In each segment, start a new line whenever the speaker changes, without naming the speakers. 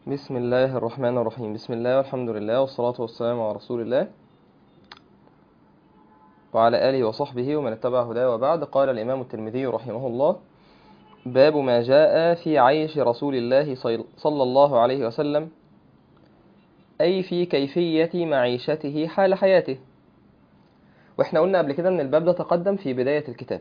بسم الله الرحمن الرحيم. بسم الله والحمد لله والصلاة والسلام على رسول الله وعلى آله وصحبه ومن اتبع هداه، وبعد. قال الإمام الترمذي رحمه الله: باب ما جاء في عيش رسول الله صلى الله عليه وسلم، أي في كيفية معيشته حال حياته. وإحنا قلنا قبل كده أن الباب ده تقدم في بداية الكتاب.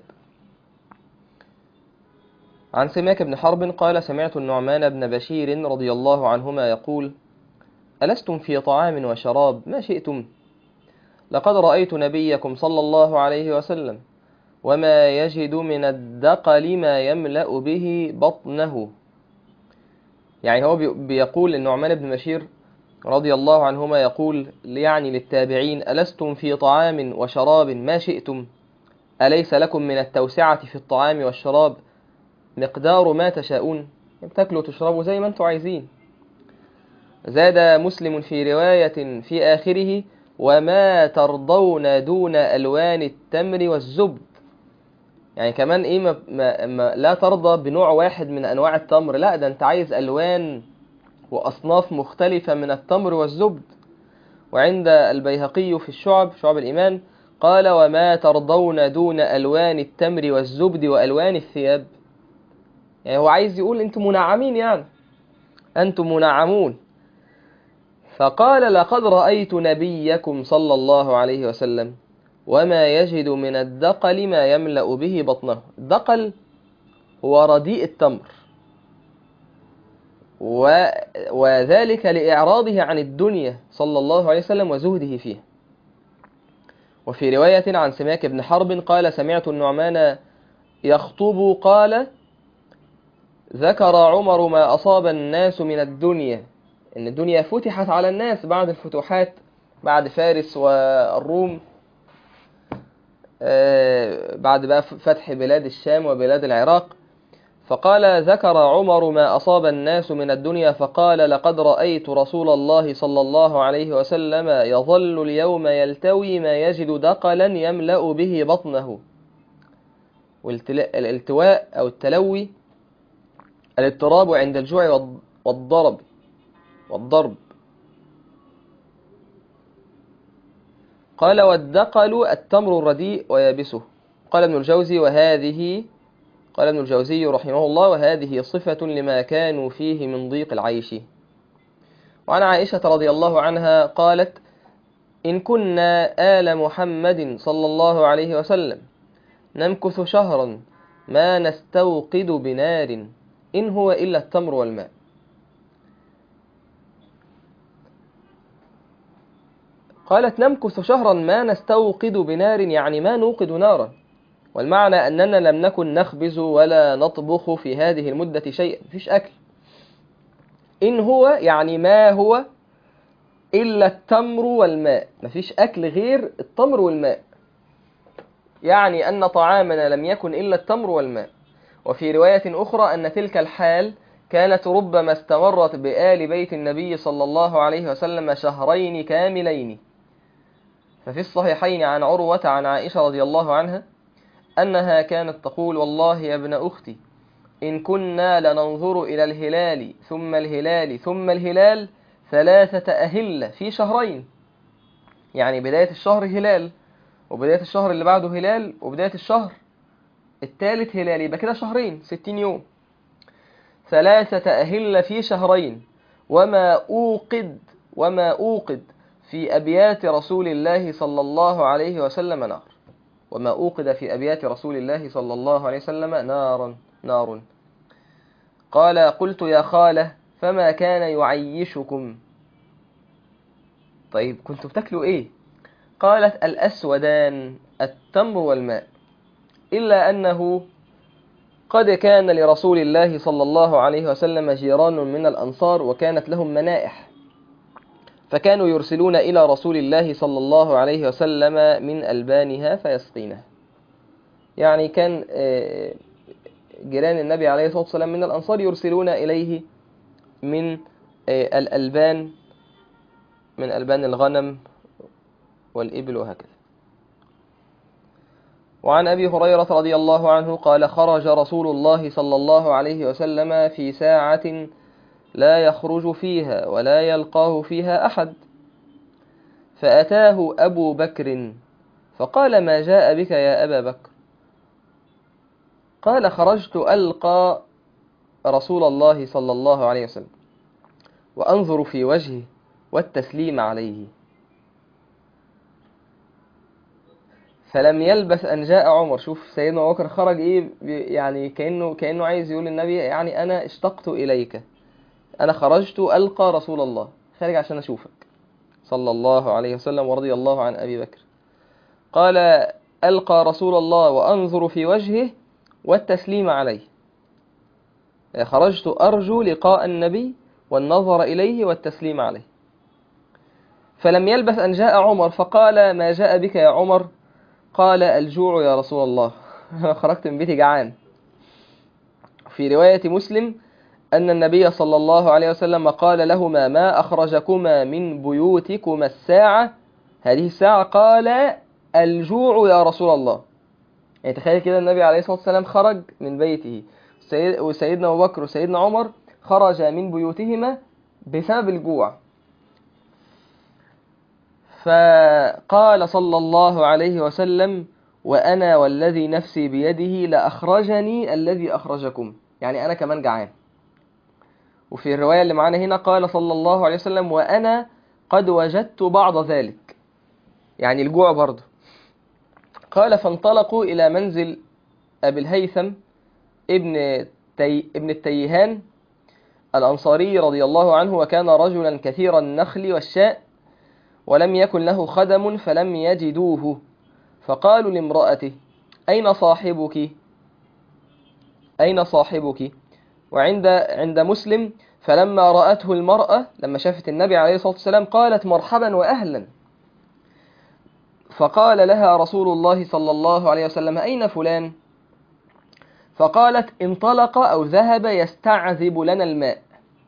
عن سماك بن حرب قال: سمعت النعمان بن بشير رضي الله عنهما يقول: ألستم في طعام وشراب ما شئتم؟ لقد رأيت نبيكم صلى الله عليه وسلم وما يجد من الدقل ما يملأ به بطنه. يعني هو بيقول النعمان بن بشير رضي الله عنهما، يقول يعني للتابعين: ألستم في طعام وشراب ما شئتم؟ أليس لكم من التوسعة في الطعام والشراب مقدار ما تشاءون؟ تاكلوا وتشربوا زي ما انتم عايزين. زاد مسلم في رواية في آخره: وما ترضون دون ألوان التمر والزبد. يعني كمان ايه، ما لا ترضى بنوع واحد من انواع التمر، لا ده انت عايز الوان واصناف مختلفة من التمر والزبد. وعند البيهقي في شعب الايمان قال: وما ترضون دون الوان التمر والزبد والوان الثياب. يعني هو عايز يقول انتم منعمين، يعني انتم منعمون. فقال: لقد رأيت نبيكم صلى الله عليه وسلم وما يجد من الدقل ما يملأ به بطنه. الدقل هو رديء التمر، وذلك لإعراضه عن الدنيا صلى الله عليه وسلم وزهده فيه. وفي رواية عن سماك بن حرب قال: سمعت النعمان يخطب قال: ذكر عمر ما أصاب الناس من الدنيا، إن الدنيا فتحت على الناس بعد الفتوحات، بعد فارس والروم، بعد بقى فتح بلاد الشام وبلاد العراق. فقال: ذكر عمر ما أصاب الناس من الدنيا فقال: لقد رأيت رسول الله صلى الله عليه وسلم يظل اليوم يلتوي ما يجد دقلا يملأ به بطنه. والالتواء أو التلوي الاضطراب عند الجوع والضرب. قال: والدقل التمر الرديء ويابسه. قال ابن الجوزي رحمه الله: وهذه صفة لما كانوا فيه من ضيق العيش. وعن عائشة رضي الله عنها قالت: إن كنا آل محمد صلى الله عليه وسلم نمكث شهرا ما نستوقد بنار إن هو إلا التمر والماء. قالت: نمكث شهرا ما نستوقد بنار، يعني ما نوقد نارا، والمعنى أننا لم نكن نخبز ولا نطبخ في هذه المدة شيئا، مفيش أكل. إن هو يعني ما هو إلا التمر والماء، مفيش أكل غير التمر والماء، يعني أن طعامنا لم يكن إلا التمر والماء. وفي رواية أخرى أن تلك الحال كانت ربما استمرت بآل بيت النبي صلى الله عليه وسلم شهرين كاملين. ففي الصحيحين عن عروة عن عائشة رضي الله عنها أنها كانت تقول: والله يا ابن أختي، إن كنا لننظر إلى الهلال ثم الهلال ثم الهلال 3 أهلة في شهرين. يعني بداية الشهر هلال، وبداية الشهر اللي بعده هلال، وبداية الشهر الثالث هلال، يبقى كده شهرين 60 يوم. 3 أهلة في شهرين. وما أوقد في أبيات رسول الله صلى الله عليه وسلم نار. وما أوقد في أبيات رسول الله صلى الله عليه وسلم نار. قال: قلت يا خالة فما كان يعيشكم؟ طيب كنتوا بتاكلوا إيه؟ قالت: الأسودان التمر والماء، إلا أنه قد كان لرسول الله صلى الله عليه وسلم جيران من الأنصار وكانت لهم منائح، فكانوا يرسلون إلى رسول الله صلى الله عليه وسلم من ألبانها فيسقينها. يعني كان جيران النبي عليه الصلاة والسلام من الأنصار يرسلون إليه من الألبان، من ألبان الغنم والإبل وهكذا. وعن أبي هريرة رضي الله عنه قال: خرج رسول الله صلى الله عليه وسلم في ساعة لا يخرج فيها ولا يلقاه فيها أحد. فأتاه أبو بكر فقال: ما جاء بك يا أبا بكر؟ قال: خرجت ألقى رسول الله صلى الله عليه وسلم وأنظر في وجهه والتسليم عليه. فلم يلبث أن جاء عمر. شوف سيدنا أبو بكر خرج إيه، يعني كأنه عايز يقول للنبي يعني أنا اشتقت إليك، أنا خرجت ألقى رسول الله، خارج عشان أشوفك صلى الله عليه وسلم. ورضي الله عن أبي بكر. قال: ألقى رسول الله وأنظر في وجهه والتسليم عليه. خرجت أرجو لقاء النبي والنظر إليه والتسليم عليه. فلم يلبث أن جاء عمر فقال: ما جاء بك يا عمر؟ قال: الجوع يا رسول الله. خرجت من بيتي جعان. في رواية مسلم أن النبي صلى الله عليه وسلم قال لهما: ما أخرجكما من بيوتكما الساعة، هذه الساعة؟ قال: الجوع يا رسول الله. يعني تخيل كده، النبي عليه الصلاة والسلام خرج من بيته، وسيدنا أبو بكر وسيدنا عمر خرج من بيوتهما بسبب الجوع. فقال صلى الله عليه وسلم: وأنا والذي نفسي بيده لأخرجني الذي أخرجكم، يعني أنا كمان جعان. وفي الرواية اللي معانا هنا قال صلى الله عليه وسلم: وأنا قد وجدت بعض ذلك، يعني الجوع برضه. قال: فانطلقوا إلى منزل أبي الهيثم ابن التيهان الأنصاري رضي الله عنه، وكان رجلا كثير النخل والشاء، ولم يكن له خدم فلم يجدوه، فقالوا لامرأته: أين صاحبك؟ أين صاحبك؟ عند مسلم: فلما رأته المرأة، لما شافت النبي عليه الصلاة والسلام، قالت: مرحبا وأهلا. فقال لها رسول الله صلى الله عليه وسلم: أين فلان؟ فقالت: انطلق أو ذهب يستعذب لنا الماء،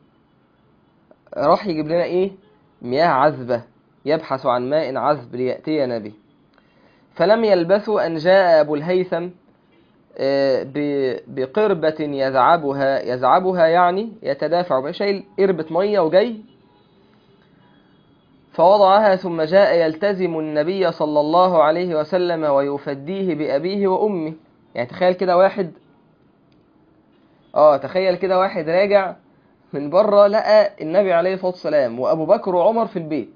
راح يجيب لنا إيه؟ مياه عذبة، يبحث عن ماء عذب ليأتينا به. فلم يلبثوا أن جاء أبو الهيثم بقربة يزعبها يعني يتدافع بها، شايل قربة مية وجاي، فوضعها ثم جاء يلتزم النبي صلى الله عليه وسلم ويفديه بأبيه وأمه. يعني تخيل كده واحد راجع من بره، لقى النبي عليه الصلاة والسلام وأبو بكر وعمر في البيت،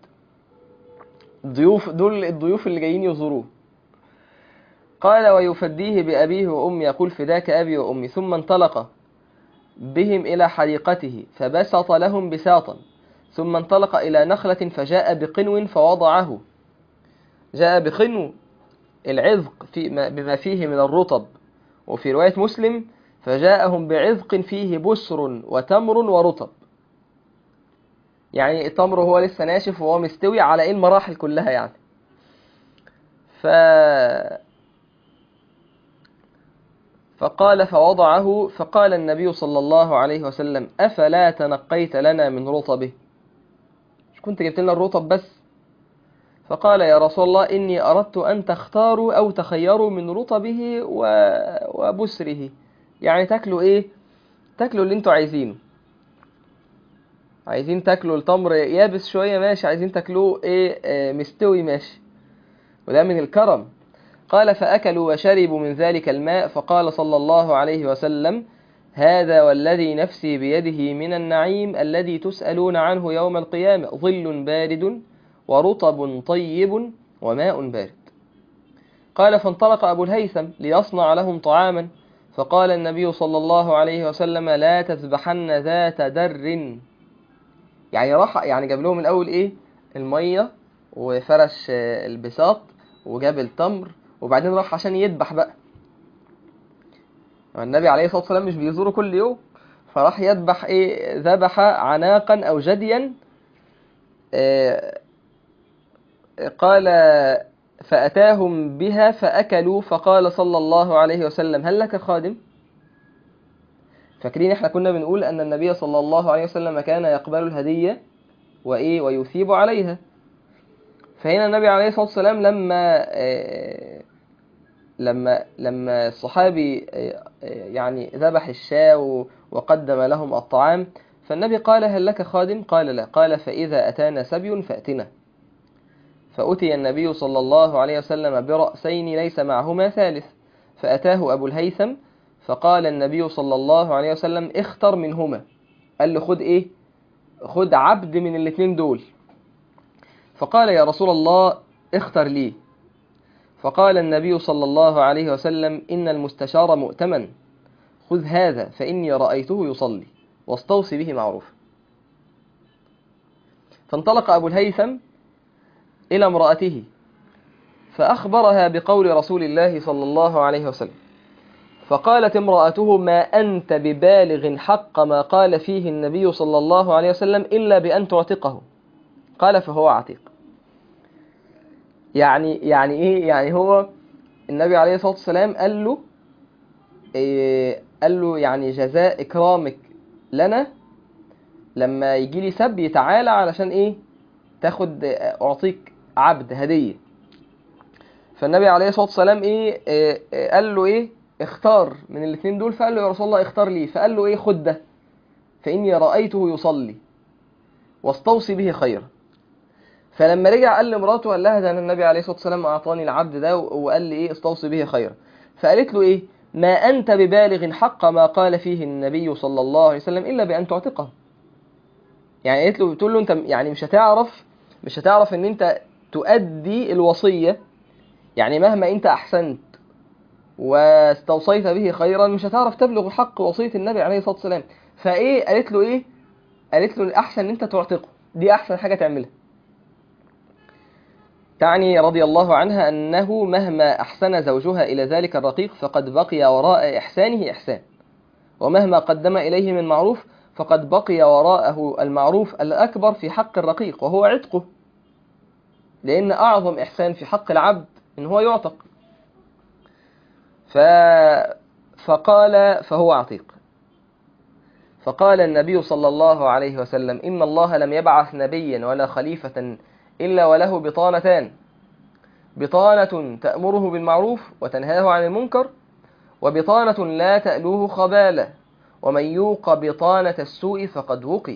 دول الضيوف اللي جايين يزوروه. قال: ويفديه بأبيه وأمي، يقول: فداك أبي وأمي. ثم انطلق بهم إلى حديقته فبسط لهم بساطا، ثم انطلق إلى نخلة فجاء بقنو فوضعه. جاء بقنو العذق بما فيه من الرطب. وفي رواية مسلم: فجاءهم بعذق فيه بسر وتمر ورطب، يعني التمر هو لسه ناشف وهو مستوي على المراحل كلها يعني. فقال: فوضعه، فقال النبي صلى الله عليه وسلم: أفلا تنقيت لنا من رطبه؟ مش كنت جبت لنا الرطب بس؟ فقال: يا رسول الله، إني أردت أن تختاروا أو تخيروا من رطبه وبسره، يعني تاكلوا إيه؟ تاكلوا اللي انتوا عايزينه. عايزين تاكلوا التمر يابس شوية ماشي، عايزين تاكلوه إيه مستوي ماشي، وده من الكرم. قال: فأكلوا وشربوا من ذلك الماء، فقال صلى الله عليه وسلم: هذا والذي نفسي بيده من النعيم الذي تسألون عنه يوم القيامة، ظل بارد ورطب طيب وماء بارد. قال: فانطلق أبو الهيثم ليصنع لهم طعاما، فقال النبي صلى الله عليه وسلم: لا تذبحن ذات در. يعني راح، يعني جاب لهم الأول إيه؟ المية، وفرش البساط، وجاب التمر، وبعدين راح عشان يذبح بقى. النبي عليه الصلاة والسلام مش بيزوره كل يوم، فراح يذبح إيه؟ ذبح عناقا أو جديا. قال: فأتاهم بها فأكلوا، فقال صلى الله عليه وسلم: هل لك خادم؟ فاكرين احنا كنا بنقول أن النبي صلى الله عليه وسلم كان يقبل الهدية ويثيب عليها. فهنا النبي عليه الصلاة والسلام لما الصحابي يعني ذبح الشاة وقدم لهم الطعام، فالنبي قال هل لك خادم؟ قال لا. قال فإذا أتانا سبي فأتنا. فأتي النبي صلى الله عليه وسلم برأسين ليس معهما ثالث، فأتاه أبو الهيثم فقال النبي صلى الله عليه وسلم اختر منهما. قال له خد إيه؟ خد عبد من الاثنين دول. فقال يا رسول الله اختر لي. فقال النبي صلى الله عليه وسلم إن المستشار مؤتمن، خذ هذا فإني رأيته يصلي واستوصي به معروف. فانطلق أبو الهيثم إلى امرأته فأخبرها بقول رسول الله صلى الله عليه وسلم. فقالت امرأته ما أنت ببالغ حق ما قال فيه النبي صلى الله عليه وسلم إلا بأن تعتقه. قال فهو عتيق. يعني إيه؟ يعني هو النبي عليه الصلاة والسلام قال له يعني جزاء إكرامك لنا لما يجي لي سبي تعالى علشان إيه؟ تاخد أعطيك عبد هدية. فالنبي عليه الصلاة والسلام قال له إيه؟ اختار من الاثنين دول. فقال له يا رسول الله اختار لي. فقال له إيه؟ خد ده فإني رأيته يصلي واستوصي به خيرا. فلما رجع قال لمراته قال لها ده النبي عليه الصلاة والسلام أعطاني العبد ده وقال لي إيه؟ استوصي به خيرا. فقالت له إيه؟ ما أنت ببالغ حق ما قال فيه النبي صلى الله عليه وسلم إلا بأن تعتقه. يعني قالت له بتقول له أنت يعني مش هتعرف إن أنت تؤدي الوصية. يعني مهما أنت أحسنت واستوصيت به خيرا مش هتعرف تبلغ حق وصية النبي عليه الصلاة والسلام. فإيه قالت له إيه؟ قالت له الأحسن إن أنت تعتقه، دي أحسن حاجة تعملها. تعني رضي الله عنها أنه مهما أحسن زوجها إلى ذلك الرقيق فقد بقي وراء إحسانه إحسان، ومهما قدم إليه من معروف فقد بقي وراءه المعروف الأكبر في حق الرقيق وهو عتقه، لأن أعظم إحسان في حق العبد إن هو يعتق. فقال فهو عتيق. فقال النبي صلى الله عليه وسلم إن الله لم يبعث نبيا ولا خليفة إلا وله بطانتان، بطانة تأمره بالمعروف وتنهاه عن المنكر، وبطانة لا تألوه خبالة، ومن يوق بطانة السوء فقد وقي.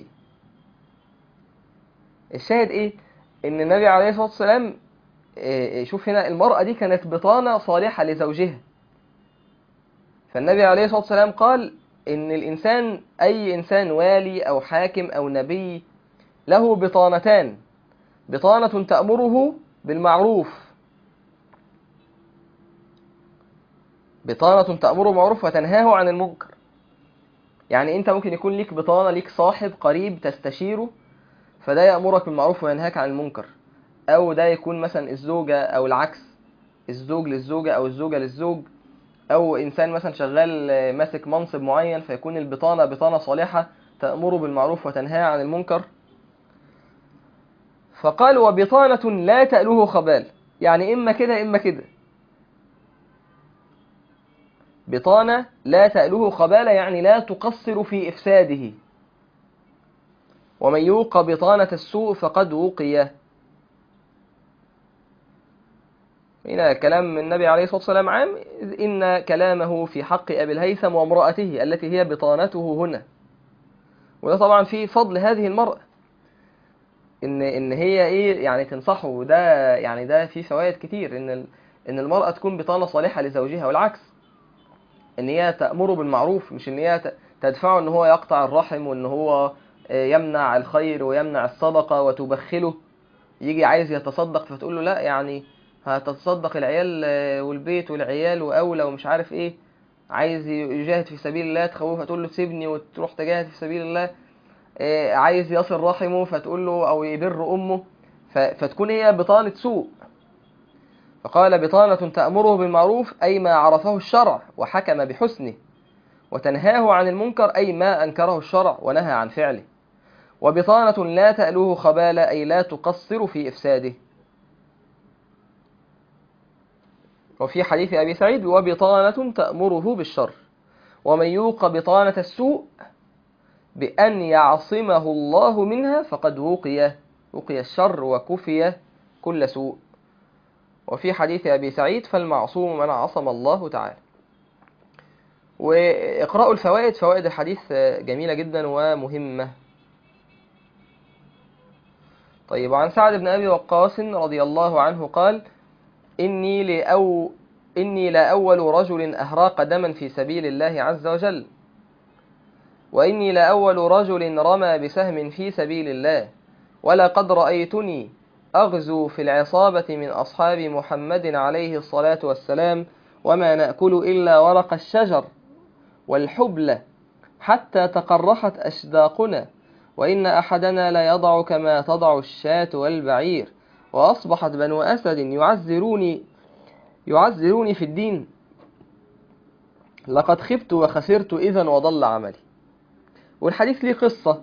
الشاهد إيه؟ إن النبي عليه الصلاة والسلام شوف هنا المرأة دي كانت بطانة صالحة لزوجها. فالنبي عليه الصلاة والسلام قال إن الإنسان أي إنسان والي أو حاكم أو نبي له بطانتان، بطانة تأمره بالمعروف، بطانة تأمره بالمعروف وتنهاه عن المنكر. يعني أنت ممكن يكون ليك بطانة، ليك صاحب قريب تستشيره فده يأمرك بالمعروف وينهاك عن المنكر، أو ده يكون مثلا الزوجة أو العكس، الزوج للزوجة أو الزوجة للزوج، أو إنسان مثلا شغال ماسك منصب معين فيكون البطانة بطانة صالحة تأمره بالمعروف وتنهاه عن المنكر. فقال وبطانة لا تألوه خبال، يعني إما كده إما كده. بطانة لا تألوه خبال يعني لا تقصر في إفساده. ومن يوق بطانة السوء فقد وقي. هنا كلام النبي عليه الصلاة والسلام عام، إن كلامه في حق أبي الهيثم وامرأته التي هي بطانته هنا. وده طبعا في فضل هذه المرأة إن هي إيه يعني تنصحه، وده يعني ده في فوائد كتير إن المرأة تكون بطانة صالحة لزوجها، والعكس إن هي تأمره بالمعروف، مش إن هي تدفعه إن هو يقطع الرحم وإن هو يمنع الخير ويمنع الصدقة وتبخله. يجي عايز يتصدق فتقول له لا يعني هتتصدق العيال والبيت والعيال وأولى ومش عارف إيه. عايز يجاهد في سبيل الله تخوفه فتقول له سيبني وتروح تجاهد في سبيل الله. عايز يصل رحمه فتقول له أو يبر أمه، فتكون هي بطانة سوء. فقال بطانة تأمره بالمعروف أي ما عرفه الشرع وحكم بحسنه، وتنهاه عن المنكر أي ما أنكره الشرع ونهى عن فعله. وبطانة لا تألوه خبالة أي لا تقصر في إفساده. وفي حديث أبي سعيد وبطانة تأمره بالشر، ومن يوق بطانة السوء بأن يعصمه الله منها فقد وقي الشر وكفي كل سوء. وفي حديث أبي سعيد فالمعصوم من عصم الله تعالى. واقرأوا الفوائد، فوائد الحديث جميلة جدا ومهمة. طيب، وعن سعد بن أبي وقاص رضي الله عنه قال: إني لأول رجل أهراق دما في سبيل الله عز وجل، وإني لأول رجل رمى بسهم في سبيل الله، ولقد رأيتني أغزو في العصابة من أصحاب محمد عليه الصلاة والسلام، وما نأكل إلا ورق الشجر والحبل حتى تقرحت أشداقنا، وإن أحدنا لا يضع كما تضع الشاة والبعير، وأصبحت بنو أسد يعزروني في الدين، لقد خبت وخسرت إذا وضل عملي. والحديث ليه قصة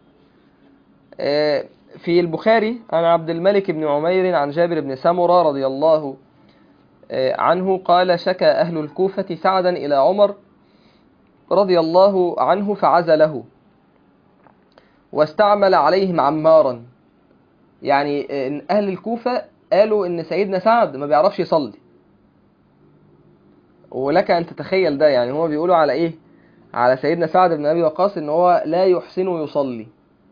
في البخاري عن عبد الملك بن عمير عن جابر بن سمرة رضي الله عنه قال: شكى أهل الكوفة سعدا إلى عمر رضي الله عنه فعزله، واستعمل عليهم عمارا. يعني أهل الكوفة قالوا إن سيدنا سعد ما بيعرفش يصلي، ولك أن تتخيل ده. يعني هو بيقولوا على إيه؟ على سيدنا سعد بن أبي وقاص إن هو لا يحسن يصلي.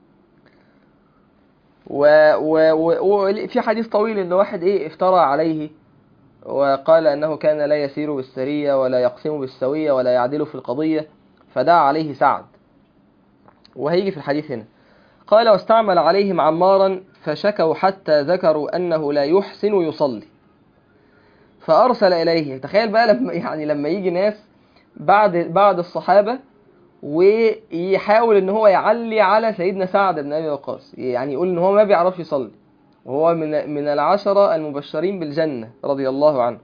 وفي حديث طويل إن واحد افترى عليه وقال أنه كان لا يسير بالسرية ولا يقسم بالسوية ولا يعدل في القضية، فدعا عليه سعد، وهيجي في الحديث هنا. قال: واستعمل عليهم عمارا فشكوا حتى ذكروا أنه لا يحسن يصلي، فأرسل إليه. تخيل بقى لما يجي ناس بعد الصحابة ويحاول ان هو يعلي على سيدنا سعد بن ابي وقاص، يعني يقول ان هو ما بيعرفش يصلي، وهو من العشرة المبشرين بالجنة رضي الله عنه،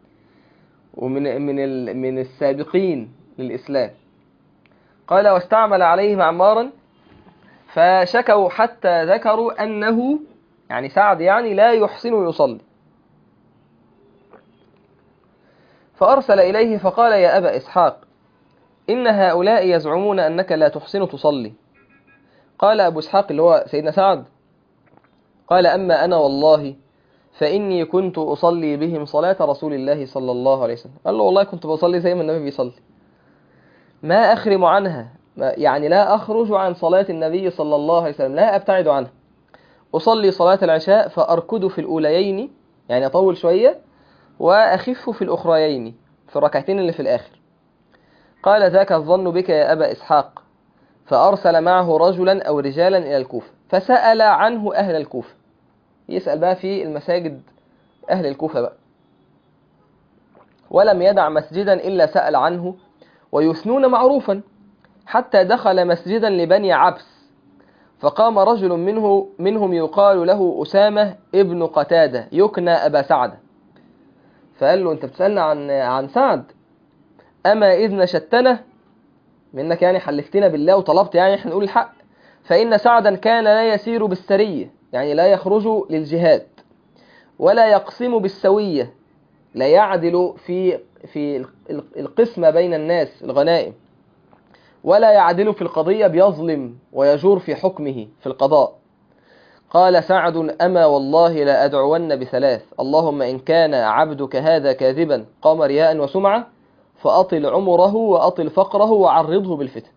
من السابقين للإسلام. قال: واستعمل عليهم عمارا فشكوا حتى ذكروا أنه، يعني سعد يعني لا يحسن يصلي، فأرسل إليه فقال: يا أبا إسحاق، إن هؤلاء يزعمون أنك لا تحسن تصلي. قال أبو إسحاق اللي هو سيدنا سعد: قال: أما أنا والله فإني كنت أصلي بهم صلاة رسول الله صلى الله عليه وسلم. قال له: والله كنت بصلي زي ما النبي بيصلي، ما أخرم عنها، يعني لا أخرج عن صلاة النبي صلى الله عليه وسلم، لا أبتعد عنها. أصلي صلاة العشاء فأركض في الأوليين، يعني أطول شوية، وأخف في الأخريين، في الركعتين اللي في الآخر. قال: ذاك الظن بك يا أبا إسحاق. فأرسل معه رجلا أو رجالا إلى الكوفة فسأل عنه أهل الكوفة، يسأل بقى في المساجد أهل الكوفة بقى، ولم يدع مسجدا إلا سأل عنه، ويثنون معروفا، حتى دخل مسجدا لبني عبس، فقام رجل منهم يقال له أسامة ابن قتادة يكنى أبا سعد، فقال له: أنت بتسألنا عن سعد؟ أما إذ نشدتنا، منك يعني حلفتنا بالله وطلبت يعني احنا نقول الحق، فإن سعدا كان لا يسير بالسرية، يعني لا يخرج للجهاد، ولا يقسم بالسوية، لا يعدل في القسمة بين الناس الغنائم، ولا يعدل في القضية، بيظلم ويجور في حكمه في القضاء. قال سعد: أما والله لا أدعون بثلاث: اللهم إن كان عبدك هذا كاذبا قام رياء وسمعة، فأطل عمره وأطل فقره وعرضه بالفتن.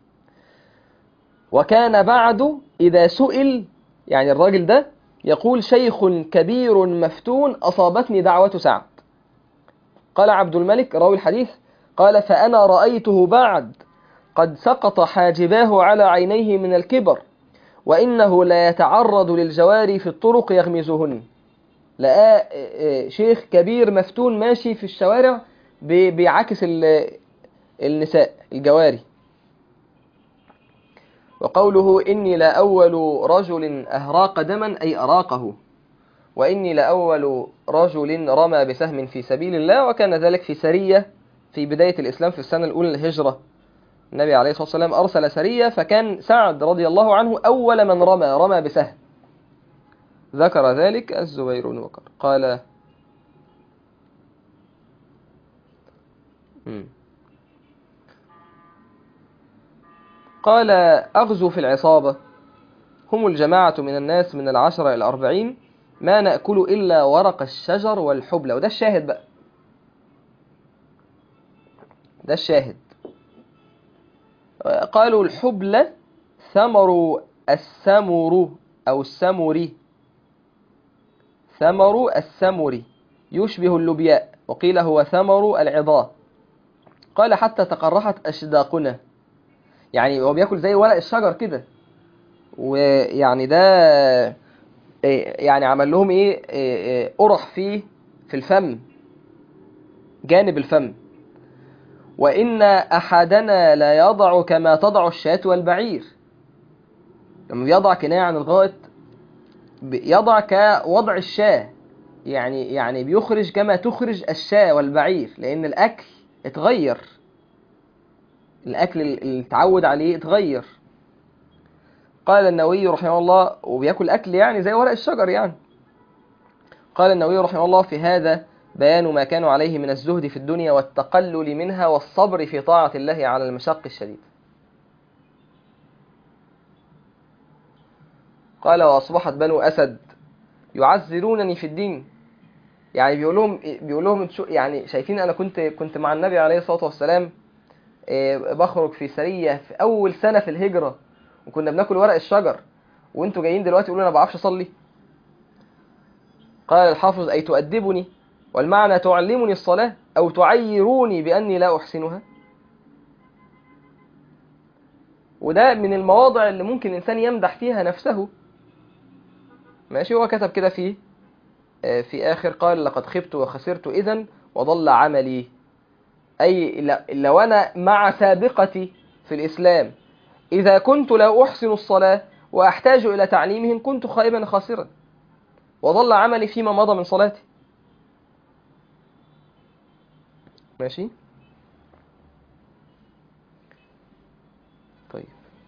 وكان بعد إذا سئل، يعني الراجل ده يقول: شيخ كبير مفتون أصابتني دعوة سعد. قال عبد الملك راوي الحديث: قال: فأنا رأيته بعد قد سقط حاجباه على عينيه من الكبر، وإنه لا يتعرض للجواري في الطرق يغمزهن. لقى شيخ كبير مفتون ماشي في الشوارع بيعاكس النساء الجواري. وقوله: إني لأول رجل أهراق دما، أي أراقه. وإني لأول رجل رمى بسهم في سبيل الله، وكان ذلك في سرية في بداية الإسلام في السنة الأولى للهجرة. النبي عليه الصلاة والسلام أرسل سرية، فكان سعد رضي الله عنه أول من رمى بسهم. ذكر ذلك الزبير بن بكر. قال: أغزو في العصابة، هم الجماعة من الناس من 10 إلى 40، ما نأكل إلا ورق الشجر والحبلى. وده الشاهد بقى، ده الشاهد. قالوا الحبلى ثمر السمر أو السمري، ثمر السمري يشبه اللبياء، وقيل هو ثمر العظام. قال حتى تقرحت أشداقنا، يعني هو بياكل زي ورق الشجر كده، ويعني ده يعني عمل لهم قرح فيه في الفم، جانب الفم. وإن أحدنا لا يضع كما تضع الشاة والبعير، لما بيضع كناية عن الغائط يضع كوضع الشاة، يعني بيخرج كما تخرج الشاة والبعير، لأن الأكل اتغير، الأكل اللي اتعود عليه اتغير. قال النووي رحمه الله، وبياكل أكل يعني زي ورق الشجر يعني. قال النووي رحمه الله في هذا بيان ما كانوا عليه من الزهد في الدنيا والتقلل منها والصبر في طاعة الله على المشق الشديد. قال وأصبحت بنو أسد يعزرونني في الدين، يعني بيقول لهم يعني شايفين أنا كنت مع النبي عليه الصلاة والسلام، بخرج في سرية في أول سنة في الهجرة، وكنا بناكل ورق الشجر، وانتوا جايين دلوقتي يقولوا أنا ما بعرفش أصلي. قال الحافظ أي تؤدبني، والمعنى تعلمني الصلاة أو تعيروني بأني لا أحسنها. وده من المواضع اللي ممكن الإنسان يمدح فيها نفسه. ماشي، هو كتب كده فيه في آخر قال لقد خبت وخسرت إذن وضل عملي، أي لو أنا مع سابقتي في الإسلام إذا كنت لا أحسن الصلاة وأحتاج إلى تعليمهم كنت خائبا خاسرا، وضل عملي فيما مضى من صلاتي. ماشي طيب.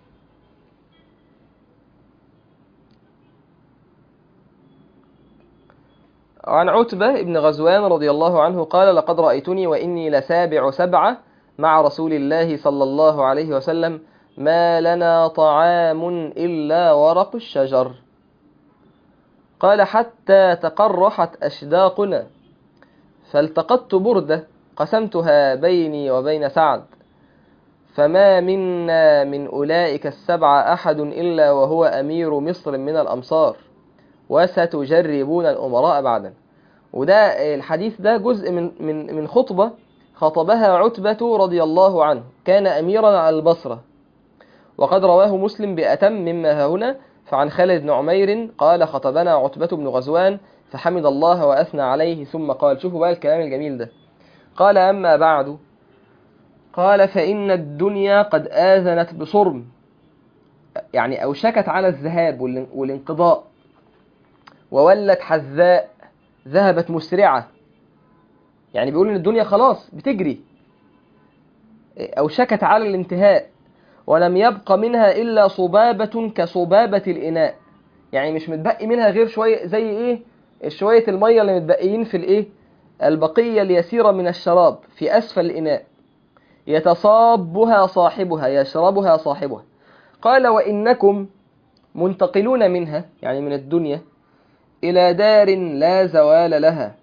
عن عتبة بن غزوان رضي الله عنه قال لقد رأيتني وإني لسابع سبعة مع رسول الله صلى الله عليه وسلم ما لنا طعام إلا ورق الشجر. قال حتى تقرحت أشداقنا فالتقطت بردة قسمتها بيني وبين سعد، فما منا من أولئك السبعة أحد إلا وهو أمير مصر من الأمصار، وستجربون الأمراء بعدا. وده الحديث ده جزء من خطبة خطبها عتبة رضي الله عنه، كان أميرا على البصرة، وقد رواه مسلم بأتم مما هنا. فعن خالد بن عمير قال خطبنا عتبة بن غزوان فحمد الله وأثنى عليه ثم قال، شوفوا بقى الكلام الجميل ده، قال أما بعد، قال فإن الدنيا قد آذنت بصرم، يعني أوشكت على الذهاب والانقضاء، وولت حذاء ذهبت مسرعة، يعني بيقول إن الدنيا خلاص بتجري، أوشكت على الانتهاء، ولم يبق منها إلا صبابة كصبابة الإناء، يعني مش متبقي منها غير شوية زي إيه شوية المية اللي متبقيين في الإيه البقية اليسيرة من الشراب في أسفل الإناء، يتصابها صاحبها يشربها صاحبها. قال وإنكم منتقلون منها، يعني من الدنيا، إلى دار لا زوال لها،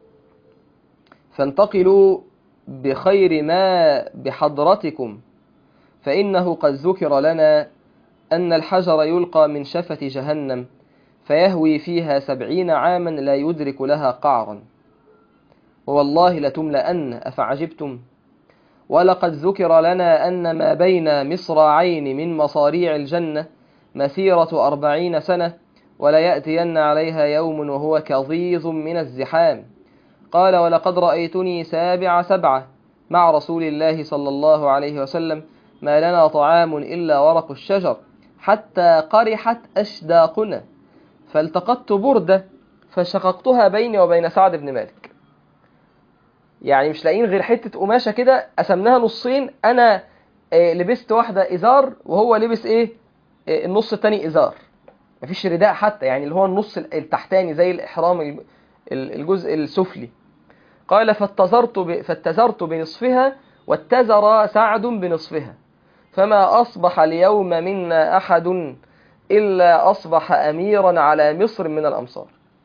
فانتقلوا بخير ما بحضرتكم، فإنه قد ذكر لنا أن الحجر يلقى من شفة جهنم فيهوي فيها 70 عاما لا يدرك لها قعرا، ووالله لتملأن أفعجبتم. ولقد ذكر لنا أن ما بين مصراعين من مصاريع الجنة مسيرة 40 سنة، ولا يأتين عليها يوم وهو كظيظ من الزحام. قال ولقد رأيتني سابع سبعة مع رسول الله صلى الله عليه وسلم ما لنا طعام إلا ورق الشجر حتى قرحت أشداقنا، فالتقطت بردة فشققتها بيني وبين سعد بن مالك، يعني مش لاقيين غير حتة قماشة كده قسمناها نصين، أنا لبست واحدة إزار وهو لبس النص التاني إزار، مفيش رداء حتى، يعني اللي هو النص التحتاني زي الإحرام الجزء السفلي. قال فاتزرت بنصفها واتزر سعد بنصفها، فما أصبح اليوم منا أحد إلا أصبح أميرا على مصر من الأمصار.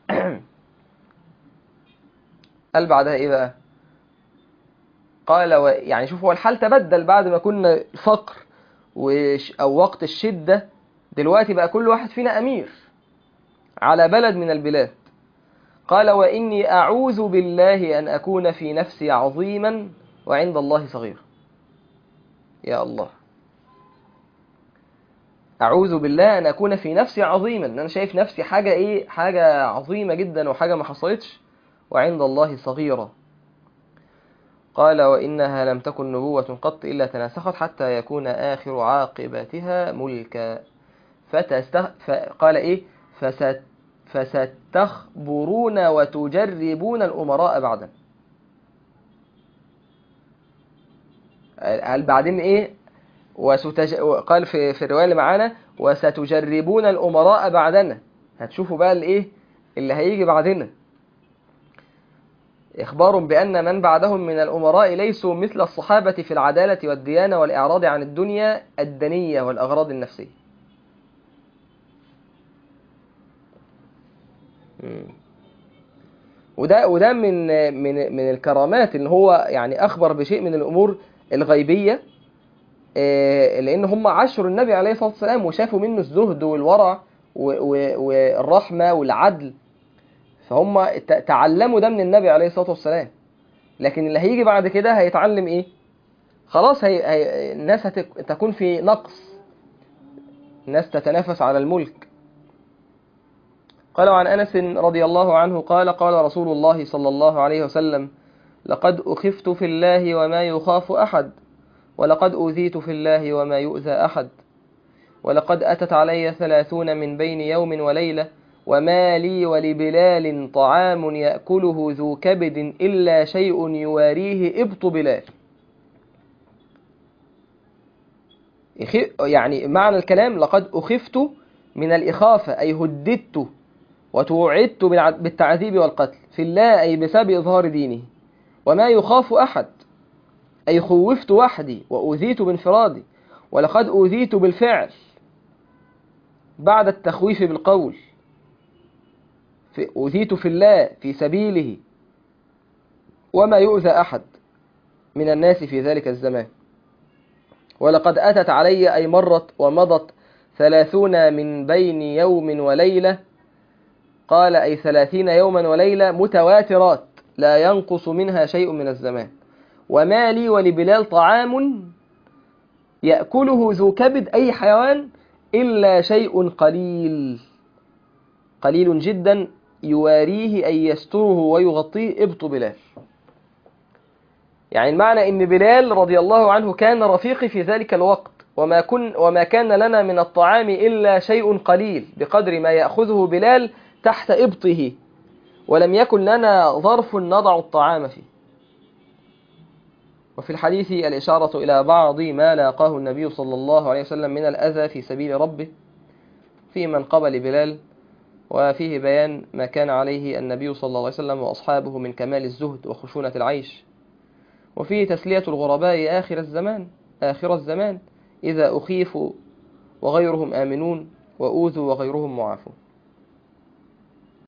قال بعدها إيه بقى؟ قال يعني شوف هو الحال تبدل بعد ما كنا فقر أو وقت الشدة، دلوقتي بقى كل واحد فينا أمير على بلد من البلاد. قال وإني أعوذ بالله أن أكون في نفسي عظيما وعند الله صغير. يا الله، أعوذ بالله أن أكون في نفسي عظيما، أن أنا شايف نفسي حاجة إيه، حاجة عظيمة جدا وحاجة ما حصلتش، وعند الله صغيرة. قال وإنها لم تكن نبوة قط إلا تناسخت حتى يكون آخر عاقبتها ملكا. قال إيه فستخبرون وتجربون الأمراء بعدا. قال بعدين إيه قال في الرواية اللي معانا وستجربون الأمراء بعدنا، هتشوفوا بقى الإيه اللي هيجي بعدنا. إخبار بأن من بعدهم من الأمراء ليسوا مثل الصحابة في العدالة والديانة والإعراض عن الدنيا الدنية والأغراض النفسية. وده من الكرامات، ان هو يعني اخبر بشيء من الامور الغيبيه، لان هم عاشروا النبي عليه الصلاه والسلام وشافوا منه الزهد والورع والرحمه والعدل، فهم تعلموا ده من النبي عليه الصلاه والسلام. لكن اللي هيجي بعد كده هيتعلم ايه؟ خلاص الناس تكون في نقص، الناس تتنافس على الملك. قال عن أنس رضي الله عنه قال قال رسول الله صلى الله عليه وسلم لقد أخفت في الله وما يخاف أحد، ولقد أوذيت في الله وما يؤذى أحد، ولقد أتت علي 30 من بين يوم وليلة، وما لي ولبلال طعام يأكله ذو كبد إلا شيء يواريه إبط بلال. يعني معنى الكلام لقد أخفت من الإخافة أي هددت وتوعدت بالتعذيب والقتل في الله أي بسبب إظهار دينه، وما يخاف أحد أي خوفت وحدي وأوذيت بانفرادي، ولقد أوذيت بالفعل بعد التخويف بالقول، أوذيت في الله في سبيله، وما يؤذى أحد من الناس في ذلك الزمان. ولقد أتت علي أي مرت ومضت 30 من بين يوم وليلة، قال أي 30 يوما وليلة متواترات لا ينقص منها شيء من الزمان. وما لي ولبلال طعام يأكله ذو كبد أي حيوان إلا شيء قليل، قليل جدا يواريه أي يستره ويغطيه إبط بلال. يعني المعنى إن بلال رضي الله عنه كان رفيقي في ذلك الوقت، وما كان لنا من الطعام إلا شيء قليل بقدر ما يأخذه بلال تحت إبطه، ولم يكن لنا ظرف نضع الطعام فيه. وفي الحديث الإشارة إلى بعض ما لاقاه النبي صلى الله عليه وسلم من الأذى في سبيل ربه في منقبل بلال، وفيه بيان ما كان عليه النبي صلى الله عليه وسلم وأصحابه من كمال الزهد وخشونة العيش، وفيه تسلية الغرباء آخر الزمان إذا أخيفوا وغيرهم آمنون وأوذوا وغيرهم معافون.